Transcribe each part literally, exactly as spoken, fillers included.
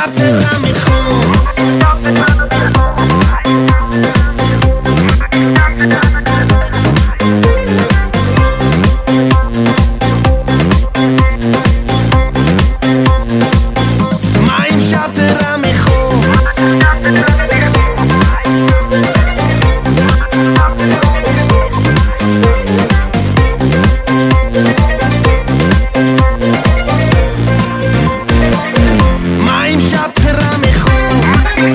شب دلم میخون من امشب دلم میخون من امشب دلم میخون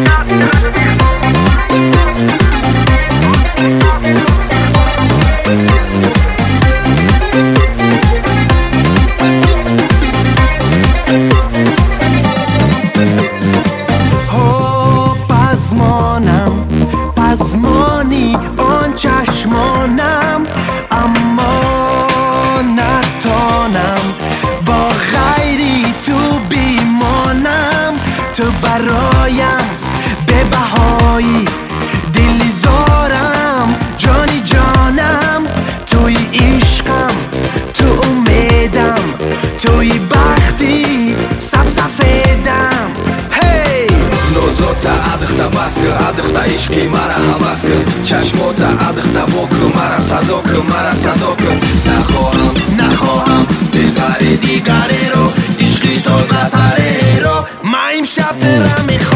پزمانم پزمانی آن چشمانم اما نتانم با غیری تو بیمانم تو برایم به بهایی دلی زارم جانی جانم توی عشقم تو امیدم توی بختی سب سفیدم هی نوزوتا адыхта баскы адыхта ишки мара ҳаваскы чашмота адыхта бокы мара садокы мара садокы нахоҳам نخواهم دیگری دیگری رو عشقی تازه تری رو من امشب دلم میخوام